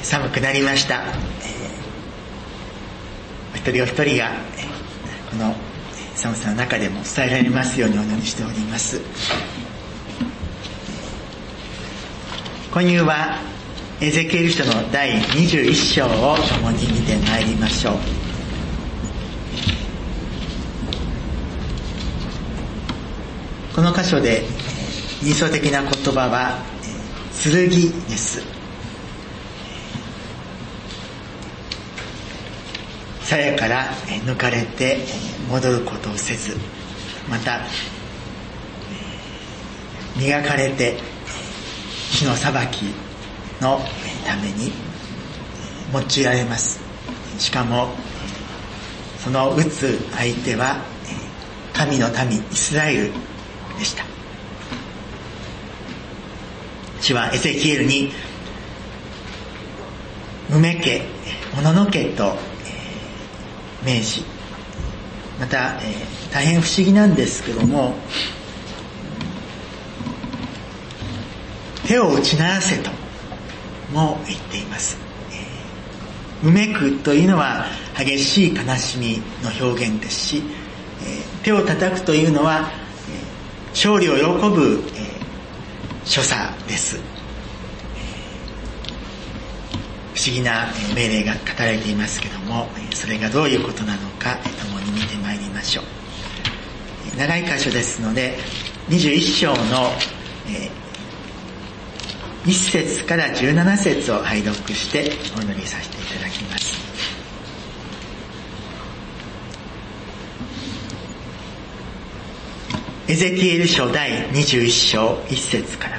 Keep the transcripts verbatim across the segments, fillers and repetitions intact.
寒くなりました。お一人お一人がこの寒さの中でも伝えられますようにお祈りしております。今夕はエゼキエル書のだいにじゅういっ章を共に見てまいりましょう。この箇所で印象的な言葉は剣です。鞘から抜かれて戻ることをせず、また磨かれて火の裁きのために用いられます。しかもその撃つ相手は神の民イスラエルでした。主はエゼキエルにうめけ、もののけと命じ、また、えー、大変不思議なんですけども、手を打ち鳴らせとも言っています。えー、うめくというのは激しい悲しみの表現ですし、えー、手を叩くというのは、えー、勝利を喜ぶ、えー、所作です。不思議な命令が語られていますけども、それがどういうことなのか共に見てまいりましょう。長い箇所ですのでにじゅういっ章のいっ節からじゅうなな節を拝読してお祈りさせていただきます。エゼキエル書だいにじゅういっ章いっ節から。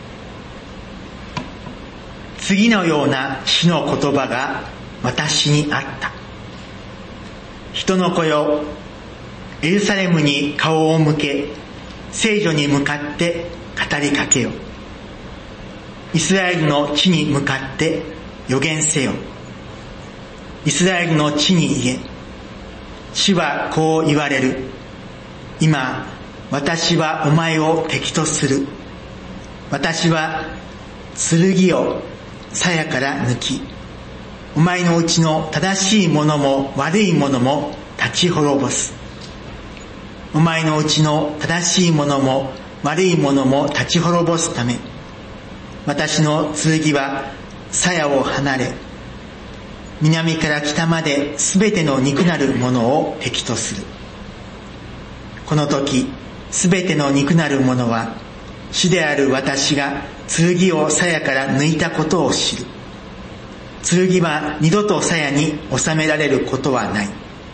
次のような主の言葉が私にあった。人の子よ、エルサレムに顔を向け、聖女に向かって語りかけよ。イスラエルの地に向かって予言せよ。イスラエルの地に言え。主はこう言われる。今、私はお前を敵とする。私は剣を鞘から抜き、お前のうちの正しいものも悪いものも立ち滅ぼす。お前のうちの正しいものも悪いものも立ち滅ぼすため、私の剣は鞘を離れ、南から北まですべての肉なるものを敵とする。この時、すべての肉なるものは、主である私が剣を鞘から抜いたことを知る。剣は二度と鞘に収められることはない。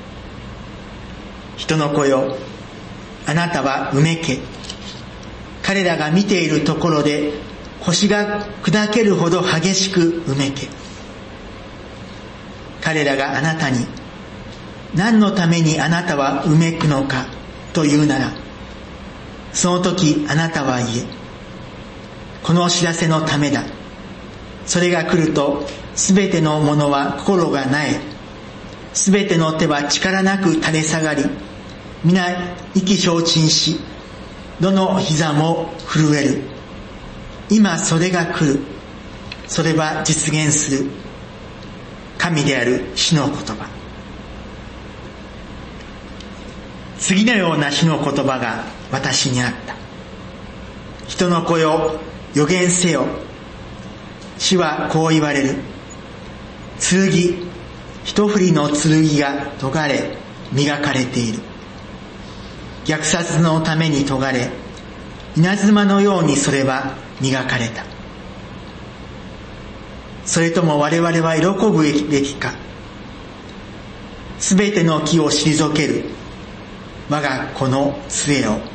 人の子よ、あなたはうめけ。彼らが見ているところで腰が砕けるほど激しくうめけ。彼らがあなたに、何のためにあなたはうめくのかと言うなら、その時あなたは言え。この知らせのためだ。それが来ると、すべてのものは心がなえ、すべての手は力なく垂れ下がり、皆意気消沈し、どの膝も震える。今それが来る。それは実現する。神である主の言葉。次のような主の言葉が私にあった。人の子よ、予言せよ。主はこう言われる。剣、一振りの剣が研がれ、磨かれている。虐殺のために研がれ、稲妻のようにそれは磨かれた。それとも我々は喜ぶべきか。すべての木を退ける。我が子の杖を。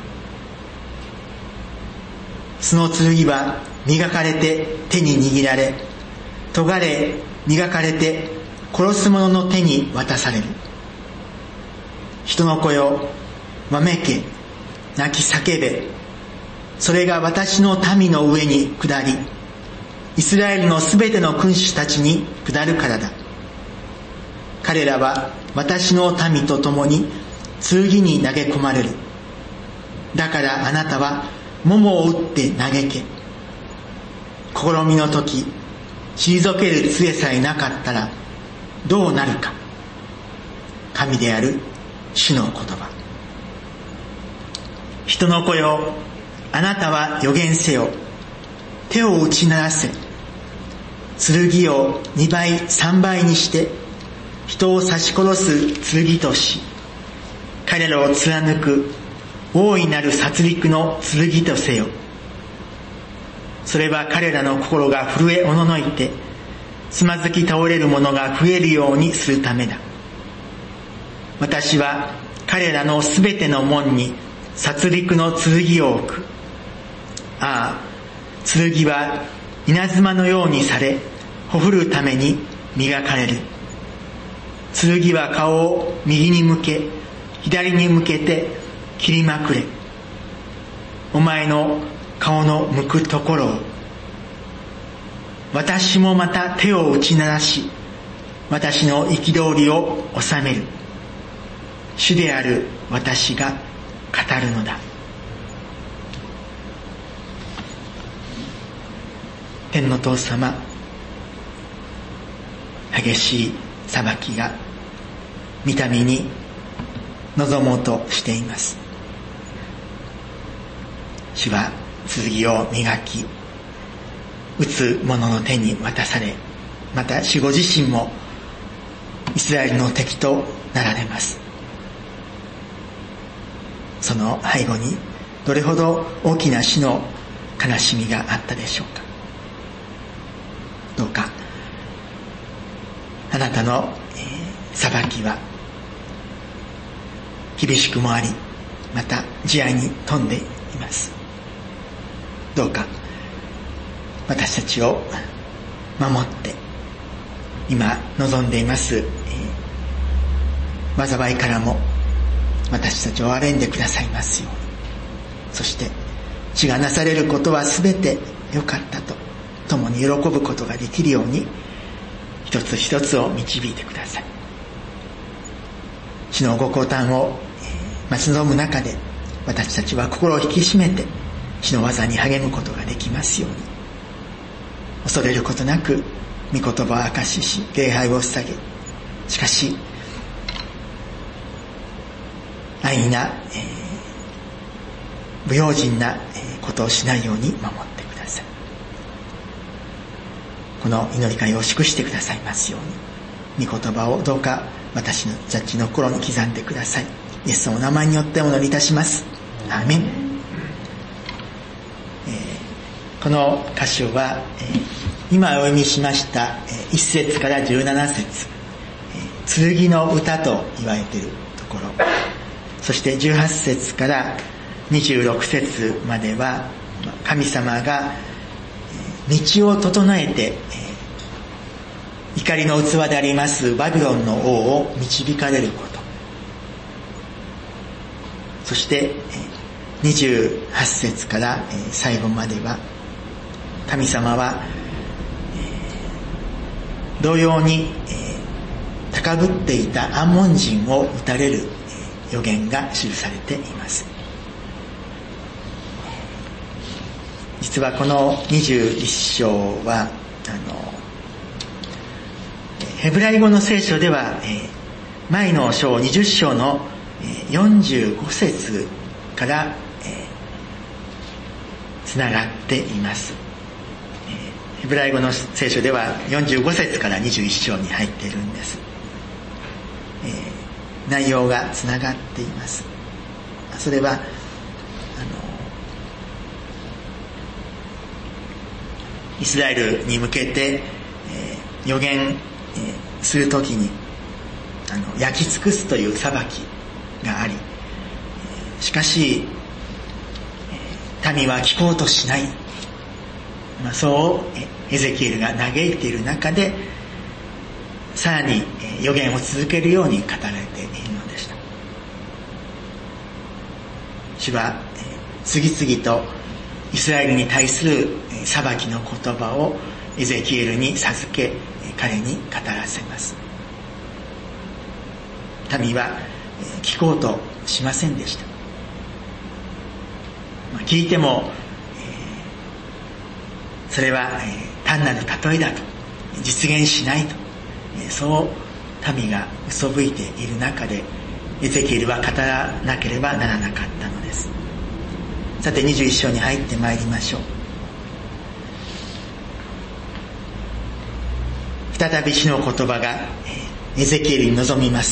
その剣は磨かれて手に握られ、研がれ磨かれて殺す者の手に渡される。人の子よ、わめけ、泣き叫べ。それが私の民の上に下り、イスラエルのすべての君主たちに下るからだ。彼らは私の民と共に剣に投げ込まれる。だからあなたは桃を打って嘆け。試みの時、 退ける杖さえなかったらどうなるか。神である主の言葉。人の子よ、あなたは預言せよ。手を打ち鳴らせ。剣を二倍三倍にして人を刺し殺す剣とし、彼らを貫く大いなる殺戮の剣とせよ。それは彼らの心が震えおののいて、つまずき倒れる者が増えるようにするためだ。私は彼らのすべての門に殺戮の剣を置く。ああ、剣は稲妻のようにされ、ほふるために磨かれる。剣は顔を右に向け、左に向けて切りまくれ。お前の顔の向くところを。私もまた手を打ち鳴らし、私の憤りを収める。主である私が語るのだ。天の父様、激しい裁きが御民に臨もうとしています。主は剣を磨き、打つ者の手に渡され、また主ご自身もイスラエルの敵となられます。その背後にどれほど大きな死の悲しみがあったでしょうか。どうかあなたの、えー、裁きは厳しくもあり、また慈愛に富んでいます。どうか私たちを守って今望んでいます、えー、災いからも私たちを憐れんでくださいますように。そして血がなされることはすべて良かったと共に喜ぶことができるように、一つ一つを導いてください。主のご降誕を待ち望む中で、私たちは心を引き締めて主の技に励むことができますように。恐れることなく御言葉を明かしし、礼拝を捧げ、しかし安易な、えー、不用心なことをしないように守ってください。この祈り会を祝してくださいますように、御言葉をどうか私のジャッジの心に刻んでください。イエスのお名前によってお祈りいたします。アーメン。えー、この箇所は、えー、今お読みしました、えー、いっ節からじゅうなな節、えー、剣の歌と言われているところ、そしてじゅうはち節からにじゅうろく節までは、神様が道を整えて、怒りの器でありますバビロンの王を導かれること。そしてにじゅうはち節から最後までは、神様は同様に高ぶっていたアンモン人を撃たれる予言が記されています。実はこのにじゅういっ章は、あのヘブライ語の聖書では、えー、前の章にじゅっ章のよんじゅうご節から、えー、つながっています。えー、ヘブライ語の聖書ではよんじゅうご節からにじゅういっ章に入っているんです。えー、内容がつながっています。それはあのイスラエルに向けて、えー、預言するときにあの焼き尽くすという裁きがあり、しかし民は聞こうとしない、まあ、そうエゼキエルが嘆いている中で、さらに預言を続けるように語られているのでした。主は次々とイスラエルに対する裁きの言葉をエゼキエルに授け、彼に語らせます。民は聞こうとしませんでした。聞いてもそれは単なる例えだと実現しないと、そう民が嘘吹いている中でエゼキエルは語らなければならなかったのです。さてにじゅういっ章に入ってまいりましょう。再び主の言葉がエゼキエルに臨みます。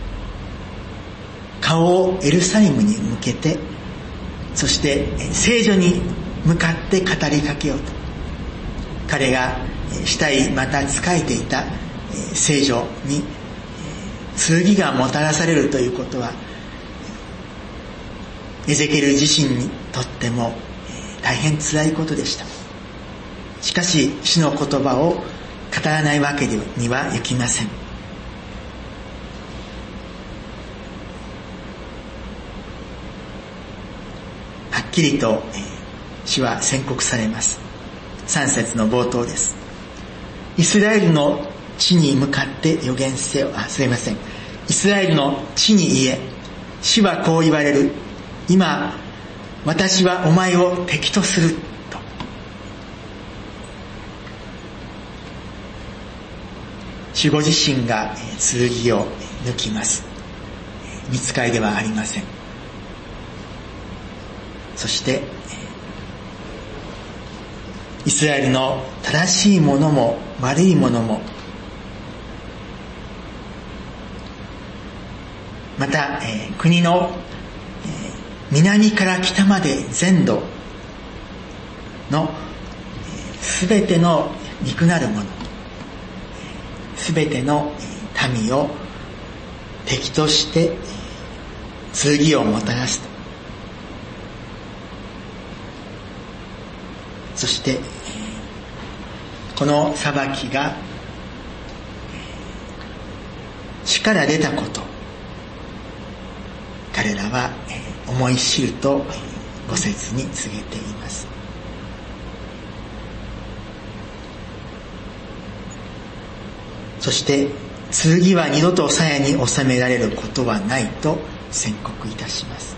顔をエルサレムに向けて、そして聖女に向かって語りかけようと、彼がしたいまた仕えていた聖女に剣がもたらされるということは、エゼキエル自身にとっても大変辛いことでした。しかし主の言葉を語らないわけにはいきません。はっきりと主は宣告されます。さん節の冒頭です。イスラエルの地に向かって予言せよ。あ、すいません。イスラエルの地に言え。主はこう言われる。今、私はお前を敵とすると。主ご自身が剣を抜きます。御使いではありません。そしてイスラエルの正しいものも悪いものも、また、えー、国の、えー、南から北まで全土のすべ、えー、ての肉なるもの、すべての民を敵として剣をもたらすと。そしてこの裁きが主から出たこと、彼らは思い知るとご節に告げています。そして剣は二度と鞘に収められることはないと宣告いたします。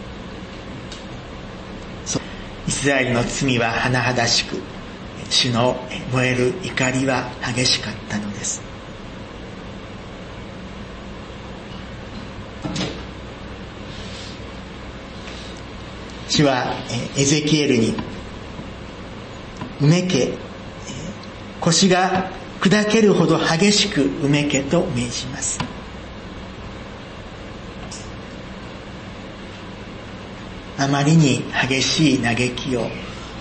イスラエルの罪は甚だしく、主の燃える怒りは激しかったのです。主はエゼキエルに、うめけ、腰が砕けるほど激しくうめけと命じます。あまりに激しい嘆きを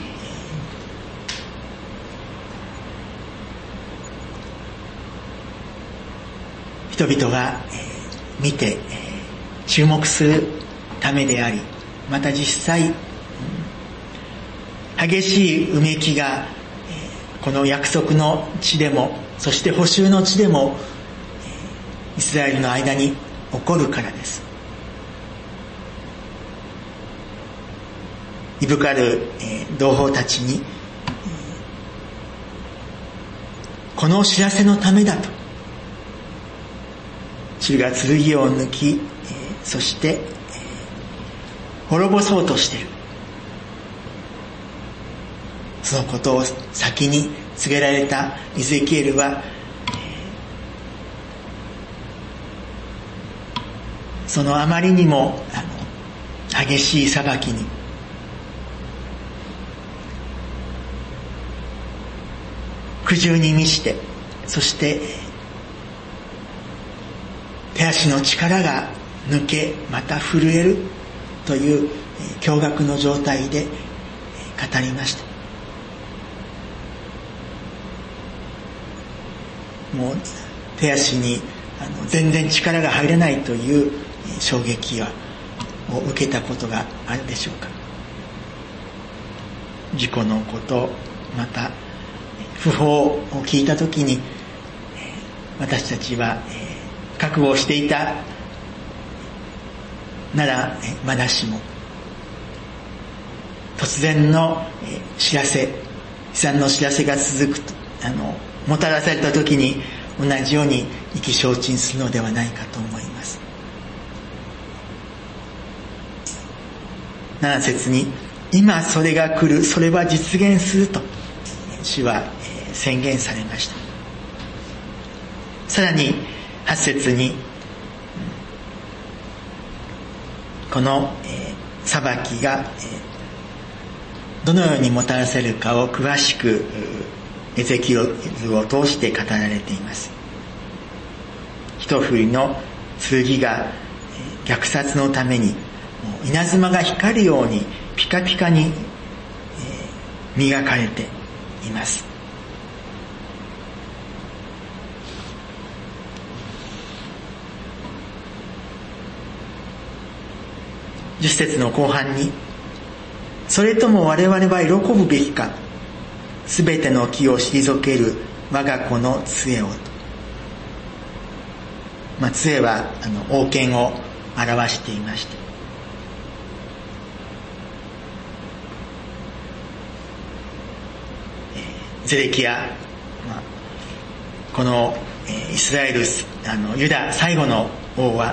人々が見て注目するためであり、また実際激しいうめきがこの約束の地でも、そして捕囚の地でもイスラエルの間に起こるからです。いぶかる同胞たちに、この知らせのためだと、主が剣を抜き、そして滅ぼそうとしている、そのことを先に告げられたエゼキエルは、そのあまりにもあの激しい裁きに苦渋に満ちて、そして手足の力が抜け、また震えるという驚愕の状態で語りました。もう手足にあの全然力が入れないという衝撃はを受けたことがあるでしょうか。事故のこと、また訃報を聞いたときに、私たちは覚悟をしていたならまだしも、突然の知らせ、悲惨の知らせが続くと、あのもたらされたときに同じように意気消沈するのではないかと思います。なな節に、今それが来る、それは実現すると主は宣言されました。 さらにはち節にこの、えー、裁きが、えー、どのようにもたらせるかを詳しくエゼキエルを通して語られています。一振りの剣が虐殺のために稲妻が光るようにピカピカに磨かれています。十節の後半に、それとも我々は喜ぶべきか、すべての木を退ける我が子の杖をと。まあ、杖はあの王権を表していまして、えー、ゼデキヤ、まあ、この、えー、イスラエルあのユダ最後の王は、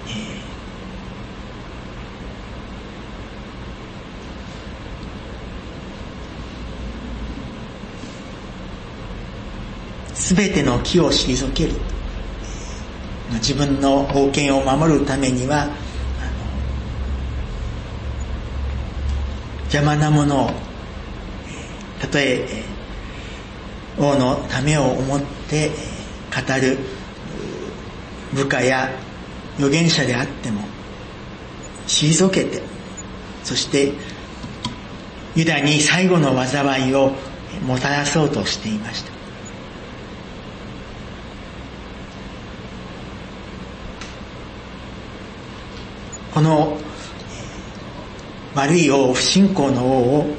すべての木を退ける、自分の王権を守るためにはあの邪魔なものを、たとえ王のためを思って語る部下や預言者であっても退けて、そしてユダに最後の災いをもたらそうとしていました。この悪い王、不信仰の王を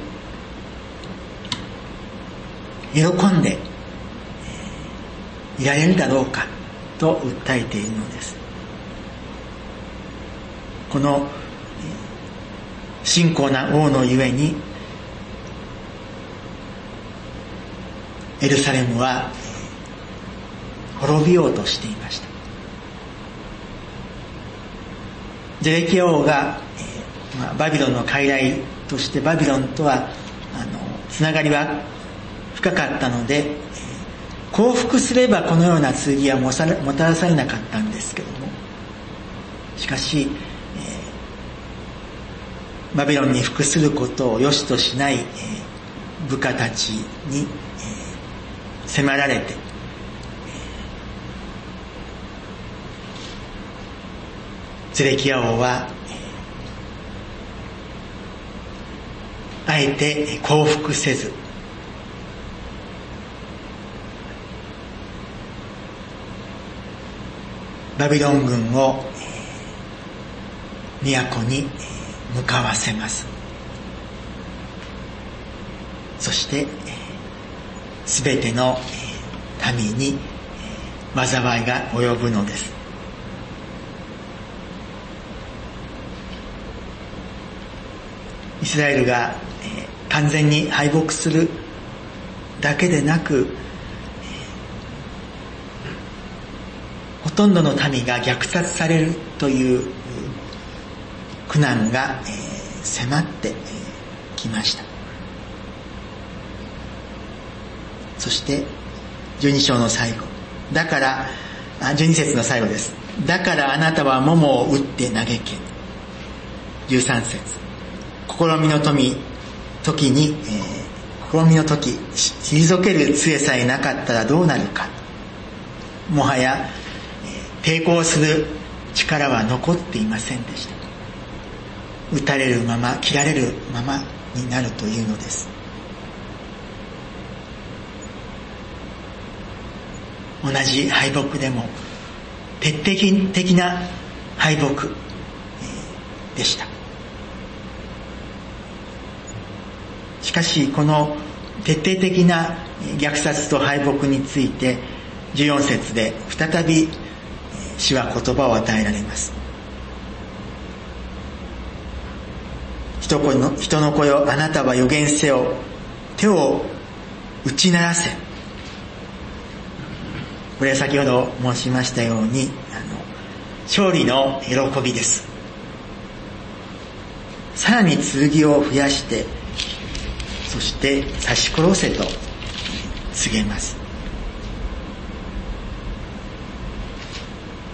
喜んでいられるだろうかと訴えているのです。この信仰な王のゆえにエルサレムは滅びようとしていました。ゼデキヤ王が、えーまあ、バビロンの傀儡としてバビロンとはあのつながりは深かったので、えー、降伏すればこのような剣はもさもたらされなかったんですけども、しかし、えー、バビロンに服することを良しとしない、えー、部下たちに、えー、迫られて、ゼデキヤ王はあえて降伏せず、バビロン軍を都に向かわせます。そしてすべての民に災いが及ぶのです。イスラエルが完全に敗北するだけでなく、ほとんどの民が虐殺されるという苦難が迫ってきました。そしてじゅうに章の最後、だからじゅうに節の最後です。だからあなたは桃を打って嘆け。じゅうさん節、試みの時時に、えー、試みの時退ける杖さえなかったらどうなるか。もはや、えー、抵抗する力は残っていませんでした。打たれるまま、切られるままになるというのです。同じ敗北でも徹底的な敗北、えー、でした。しかしこの徹底的な虐殺と敗北についてじゅうよん節で再び主は言葉を与えられます。人の、人の子よ、あなたは預言せよ、手を打ち鳴らせ。これは先ほど申しましたように、あの勝利の喜びです。さらに剣を増やして、そして刺し殺せと告げます。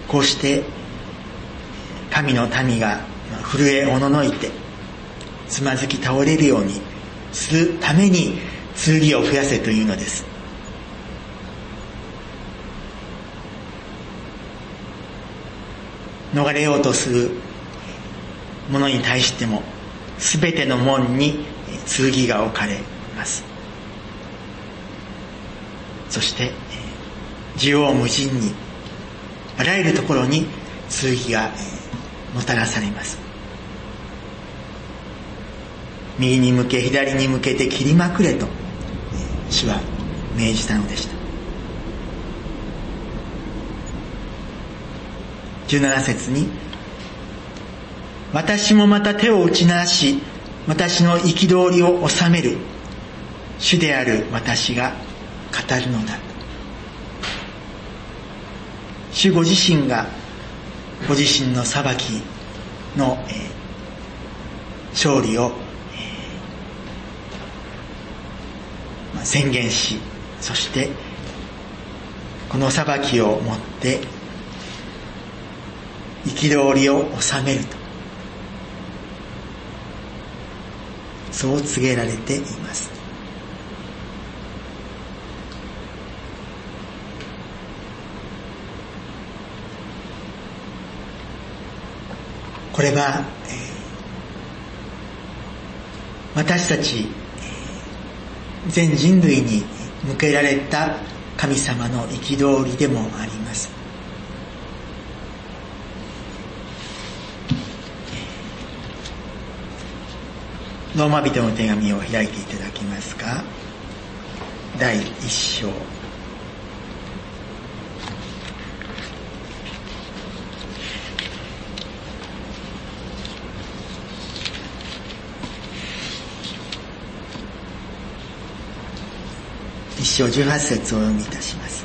こうして神の民が震えおののいてつまずき倒れるようにするために剣を増やせというのです。逃れようとする者に対してもすべての門に剣が置かれます。そして縦横無尽にあらゆるところに剣がもたらされます。右に向け左に向けて切りまくれと主は命じたのでした。じゅうなな節に、私もまた手を打ち鳴らし私の憤りを収める主である私が語るのだ。主ご自身がご自身の裁きの、えー、勝利を、えーまあ、宣言し、そしてこの裁きをもって憤りを収めると、そう告げられています。これは、えー、私たち、えー、全人類に向けられた神様の憤りでもあります。ローマ人の手紙を開いていただけますか。だいいっ章。一章じゅうはち節をお読みいたします。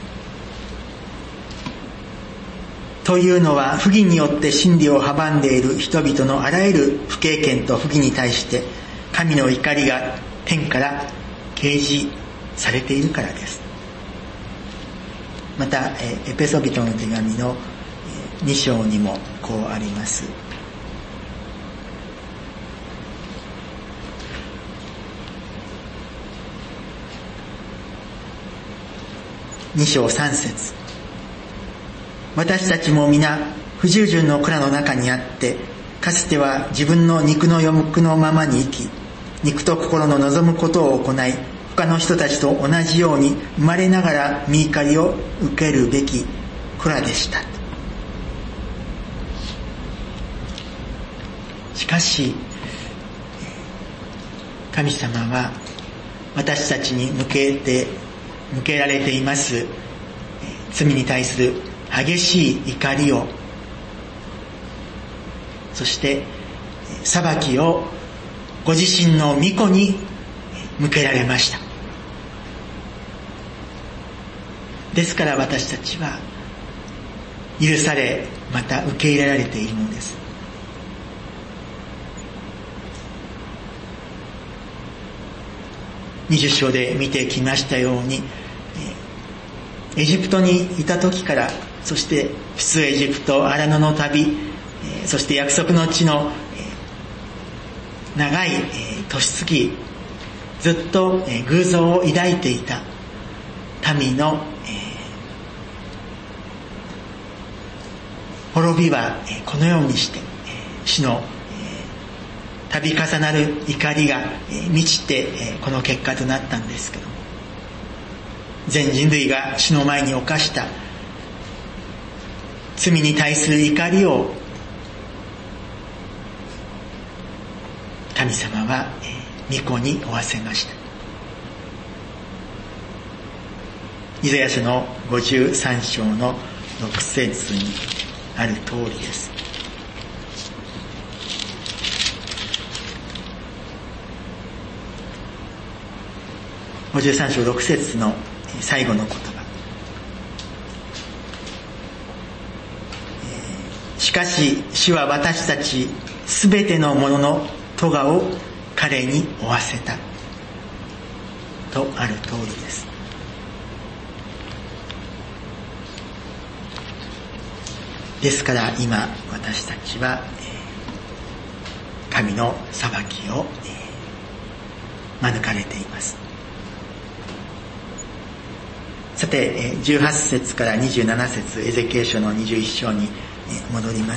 というのは、不義によって真理を阻んでいる人々のあらゆる不敬虔と不義に対して神の怒りが天から掲示されているからです。またエペソ人の手紙のに章にもこうあります。に章さん節、私たちも皆不従順の蔵の中にあって、かつては自分の肉の欲のままに生き、肉と心の望むことを行い、他の人たちと同じように生まれながら御怒りを受けるべき蔵でした。しかし神様は私たちに向けて向けられています罪に対する激しい怒りを、そして裁きをご自身の御子に向けられました。ですから私たちは許され、また受け入れられているのです。にじゅう章で見てきましたように、エジプトにいた時から、そして出エジプト荒野の旅、そして約束の地の長い年月、ずっと偶像を抱いていた民の滅びはこのようにして主の度重なる怒りが満ちてこの結果となったんですけども、全人類が主の前に犯した罪に対する怒りを神様は御子に負わせました。イザヤ書のごじゅうさん章のろく節にある通りです。ごじゅうさん章ろく節の最後の言葉、しかし主は私たちすべてのものの咎を彼に負わせたとある通りです。 ですから今私たちは神の裁きを免れています。さてじゅうはち節からにじゅうなな節、エゼキエル書のにじゅういっ章に戻ります。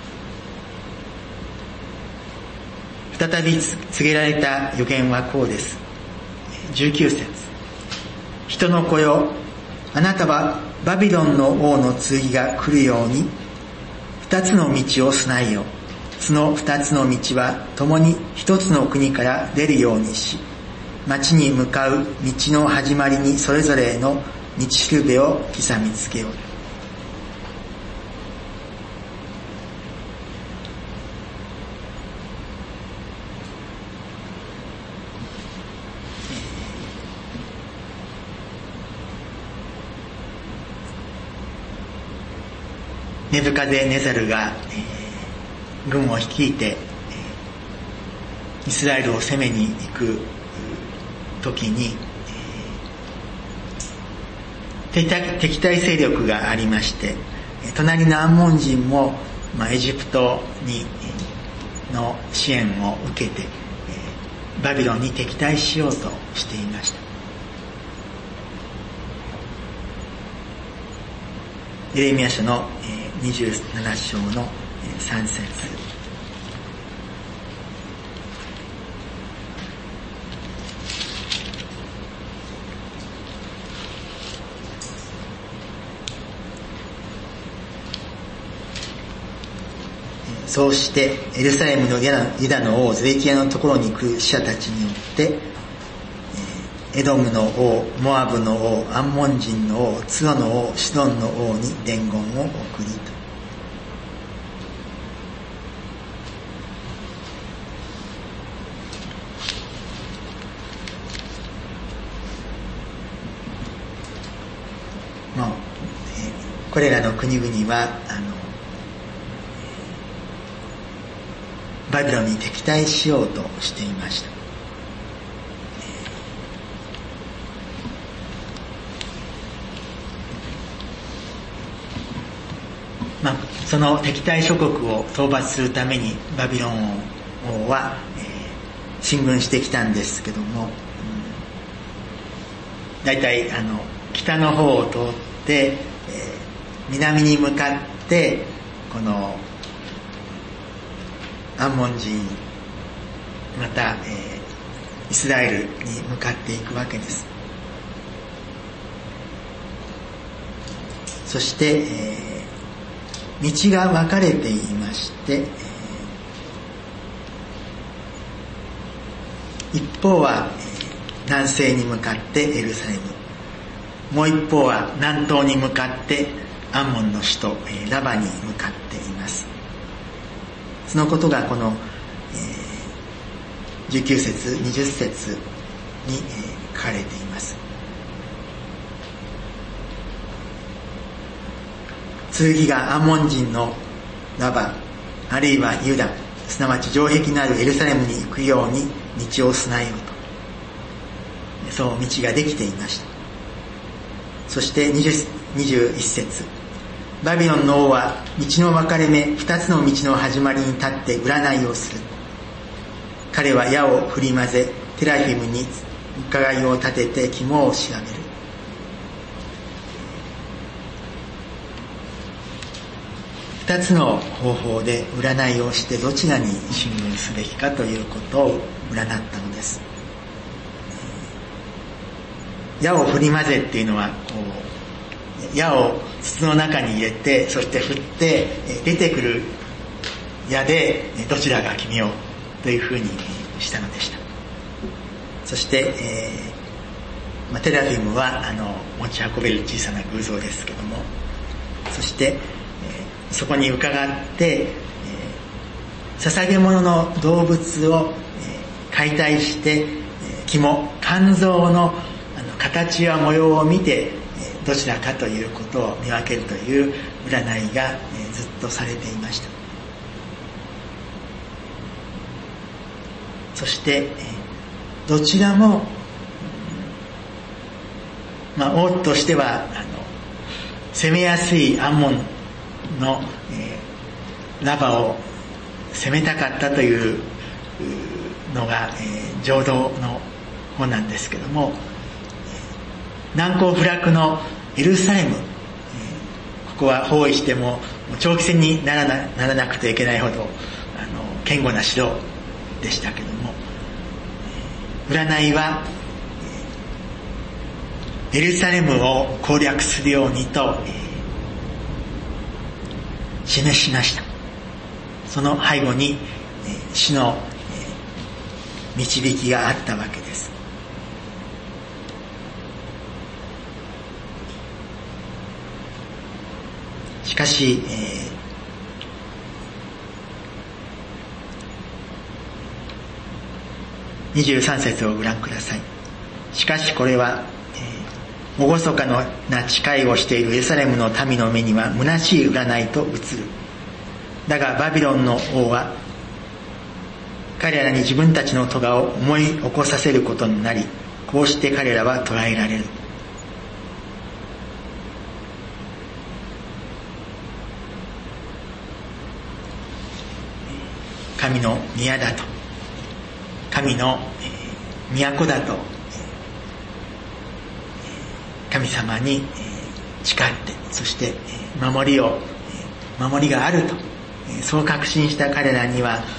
再び告げられた預言はこうです。じゅうきゅう節、人の子よ、あなたはバビロンの王の次が来るように二つの道を備えよ。その二つの道は共に一つの国から出るようにし、町に向かう道の始まりにそれぞれの道しるべを刻みつけよう。ネブカデネザルが、えー、軍を率いて、えー、イスラエルを攻めに行く時に、えー、敵対勢力がありまして、隣のアンモン人も、まあ、エジプトにの支援を受けて、えー、バビロンに敵対しようとしていました。エレミヤ書のにじゅうなな章のさん節、そうしてエルサレムのユダの王ゼデキヤのところに来る使者たちによってエドムの王、モアブの王、アンモン人の王、ツオの王、シドンの王に伝言を送りと。もう、えー、これらの国々はあのバビロンに敵対しようとしていました。まあ、その敵対諸国を討伐するためにバビロン王は、えー、進軍してきたんですけども、だいたいあの北の方を通って、えー、南に向かってこのアンモン人また、えー、イスラエルに向かっていくわけです。そして、えー道が分かれていまして、一方は南西に向かってエルサレム、もう一方は南東に向かってアンモンの首都ラバに向かっています。そのことがこのじゅうきゅう節、にじゅう節に書かれています。剣がアンモン人のラバ、あるいはユダ、すなわち城壁のあるエルサレムに行くように道を備えようと、そう道ができていました。そしてにじゅういち節、バビロンの王は道の分かれ目二つの道の始まりに立って占いをする。彼は矢を振り混ぜテラフィムに伺いを立てて肝を調べる。二つの方法で占いをしてどちらに進軍すべきかということを占ったのです。矢を振り混ぜっていうのはこう矢を筒の中に入れて、そして振って出てくる矢でどちらが決めようというふうにしたのでした。そして、えーまあ、テラフィムはあの持ち運べる小さな偶像ですけども、そしてそこに伺って、えー、捧げ物の動物を、えー、解体して、えー、肝、肝臓の、あの形や模様を見て、えー、どちらかということを見分けるという占いが、えー、ずっとされていました。そして、えー、どちらも、まあ、王としてはあの攻めやすいアンモンの、えー、ラバを攻めたかったというのが、えー、浄土の本なんですけども、難攻不落のエルサレム、えー、ここは包囲しても長期戦になら な, ならなくてはいけないほどあの堅固な城でしたけども、占いはエルサレムを攻略するようにと、えー、示しました。その背後に、えー、主の、えー、導きがあったわけです。しかし、えー、にじゅうさん節をご覧ください。しかしこれは、えー、厳かな誓いをしているエルサレムの民の目には虚しい占いと映る。だがバビロンの王は彼らに自分たちの咎を思い起こさせることになり、こうして彼らは捕らえられる。神の宮だと、神の都だと、神様に誓って、そして守りを守りがあると、そう確信した彼らには、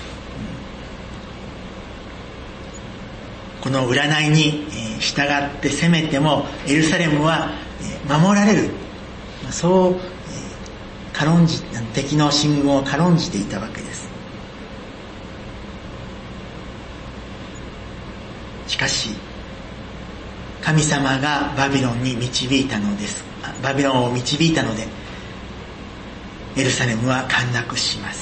この占いに従って攻めてもエルサレムは守られる、そう軽んじ敵の進軍を軽んじていたわけです。しかし神様がバビロンに導いたのです。バビロンを導いたのでエルサレムは陥落します。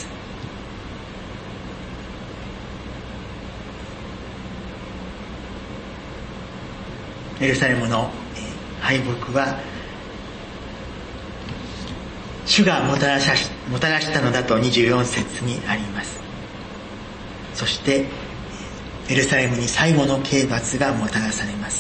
エルサレムの敗北は主がもたらし、もたらしたのだとにじゅうよん節にあります。そしてエルサレムに最後の刑罰がもたらされます。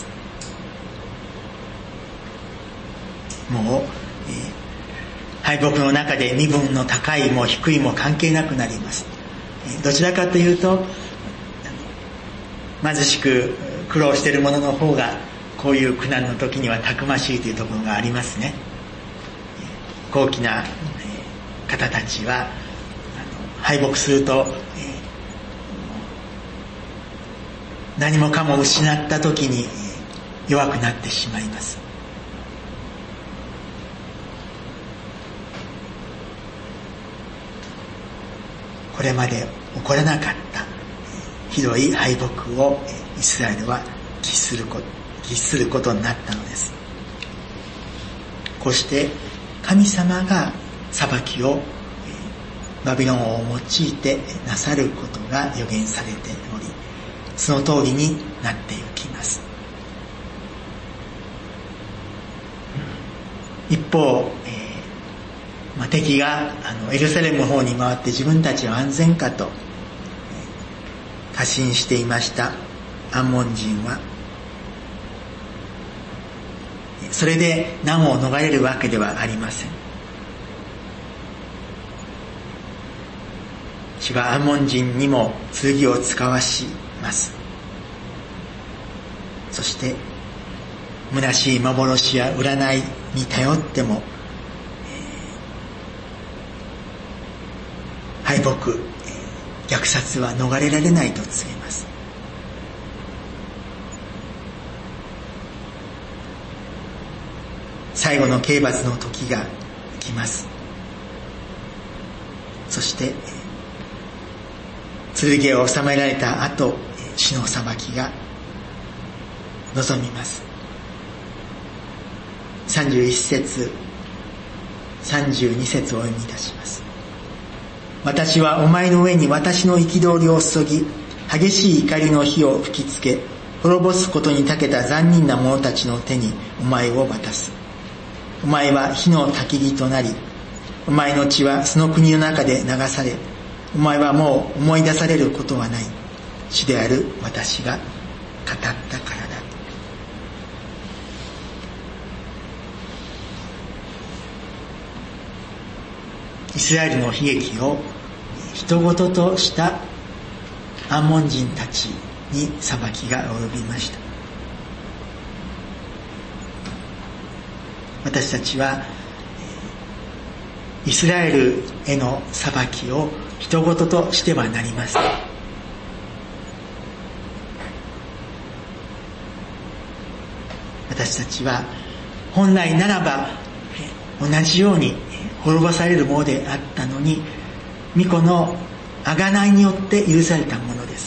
もう、えー、敗北の中で身分の高いも低いも関係なくなります。えー、どちらかというと貧しく苦労している者の方がこういう苦難の時にはたくましいというところがありますね。えー、高貴な、えー、方たちはあの敗北すると、えー、何もかも失った時に弱くなってしまいます。これまで起こらなかったひどい敗北をイスラエルは喫すること、喫することになったのです。こうして神様が裁きをバビロンを用いてなさることが予言されており、その通りになっていきます。一方、えーまあ、敵があのエルサレムの方に回って自分たちは安全かと、えー、過信していましたアンモン人は、それで難を逃れるわけではありません。主はアンモン人にも剣を使わします。そして虚しい幻や占いに頼っても、えー、敗北、えー、虐殺は逃れられないと告げます。最後の刑罰の時が来ます。そして剣を収められた後、主の裁きが臨みます。さんじゅういち節、さんじゅうに節をお読みいたします。私はお前の上に私の憤りを注ぎ、激しい怒りの火を吹きつけ、滅ぼすことに長けた残忍な者たちの手にお前を渡す。お前は火の焚き火となり、お前の血はその国の中で流され、お前はもう思い出されることはない。主である私が語ったからだ。 イスラエルの悲劇を人事としたアンモン人たちに裁きが及びました。私たちはイスラエルへの裁きを人事としてはなりません。私たちは本来ならば同じように滅ぼされるものであったのに、御子の贖いによって許されたものです。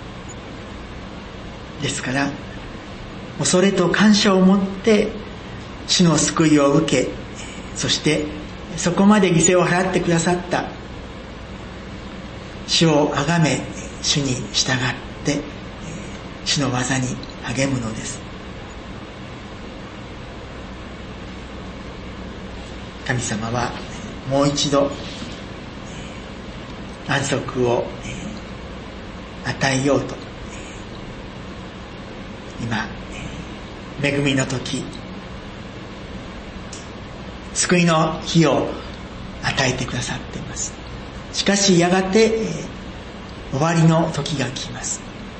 ですから恐れと感謝を持って主の救いを受け、そしてそこまで犠牲を払ってくださった主をあがめ、主に従って主の技に励むのです。神様はもう一度安息を与えようと、今恵みの時、救いの日を与えてくださっています。しかしやがて終わりの時が来ます。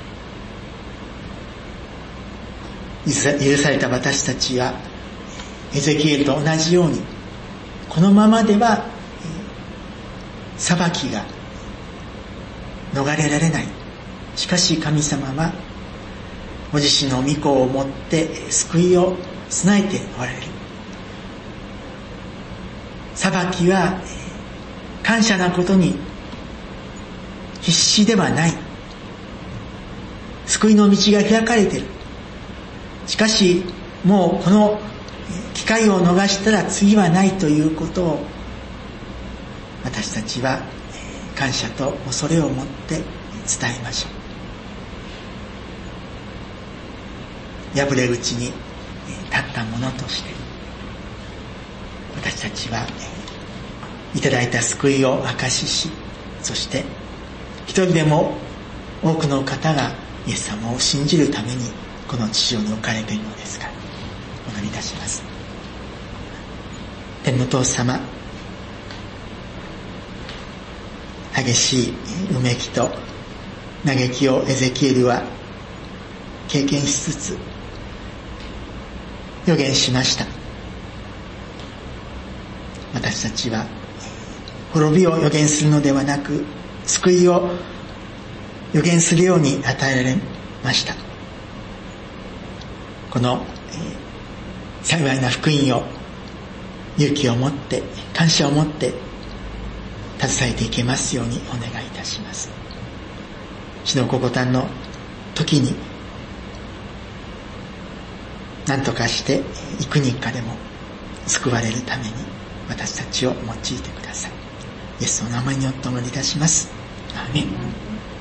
許された私たちはエゼキエルと同じように、このままでは裁きが逃れられない。しかし神様はご自身の御子をもって救いを備えておられる。裁きは感謝なことに必死ではない。救いの道が開かれている。しかしもうこの機会を逃したら次はないということを、私たちは感謝と恐れを持って伝えましょう。破れ口に立ったものとして、私たちはいただいた救いを証しし、そして一人でも多くの方がイエス様を信じるためにこの地上に置かれているのですから、お祈りいたします。天の父様、激しいうめきと嘆きをエゼキエルは経験しつつ予言しました。私たちは滅びを予言するのではなく、救いを予言するように与えられました。この、えー、幸いな福音を勇気を持って、感謝を持って携えていけますようにお願いいたします。死のご誕の時に何とかして幾人かでも救われるために私たちを用いてください。イエスの名前によってお祈りいたします。アーメン。